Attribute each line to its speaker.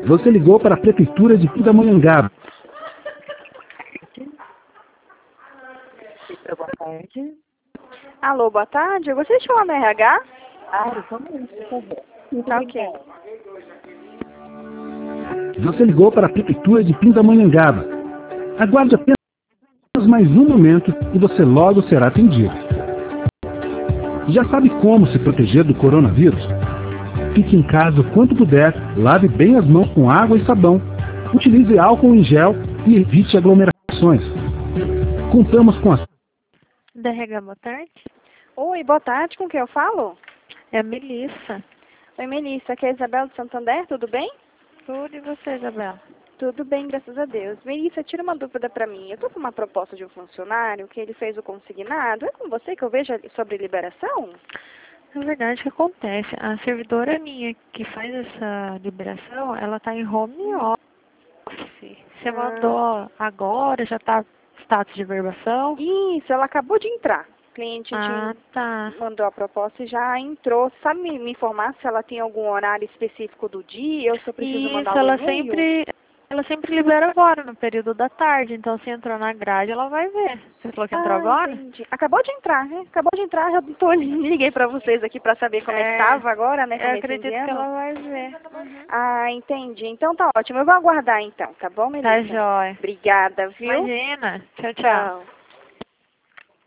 Speaker 1: Você ligou para a Prefeitura de Pindamonhangaba.
Speaker 2: Boa tarde.
Speaker 3: Alô, boa tarde. Eu gostaria de falar no RH.
Speaker 2: Só um minuto, por favor.
Speaker 3: Tá ok.
Speaker 1: Você ligou para a Prefeitura de Pindamonhangaba. Aguarde apenas mais um momento e você logo será atendido. Já sabe como se proteger do coronavírus? Fique em casa o quanto puder, lave bem as mãos com água e sabão, utilize álcool em gel e evite aglomerações. Contamos com a
Speaker 4: DRH, boa tarde.
Speaker 3: Oi, boa tarde. Com quem eu falo?
Speaker 4: É a Melissa.
Speaker 3: Oi, Melissa. Aqui é a Isabel de Santander. Tudo bem?
Speaker 4: Tudo e você, Isabela?
Speaker 3: Tudo bem, graças a Deus. Melissa, tira uma dúvida para mim. Eu tô com uma proposta de um funcionário que ele fez o consignado. É com você que eu vejo sobre liberação?
Speaker 4: Na verdade, o que acontece? A servidora minha que faz essa liberação, ela tá em home office. Você mandou agora, já tá status de verbação?
Speaker 3: Isso, ela acabou de entrar. O cliente
Speaker 4: tá.
Speaker 3: mandou a proposta e já entrou. Sabe me informar se ela tem algum horário específico do dia ou se eu preciso mandar um e-mail?
Speaker 4: Ela sempre libera agora, no período da tarde. Então, se entrou na grade, ela vai ver. Você falou que entrou agora?
Speaker 3: Entendi. Acabou de entrar, né? Acabou de entrar, já liguei pra vocês aqui pra saber como é que tava agora, né?
Speaker 4: Eu acredito que ela vai ver.
Speaker 3: Entendi. Então tá ótimo. Eu vou aguardar então, tá bom, Melissa?
Speaker 4: Tá jóia.
Speaker 3: Obrigada, viu?
Speaker 4: Imagina. Tchau, tchau.
Speaker 3: Tchau.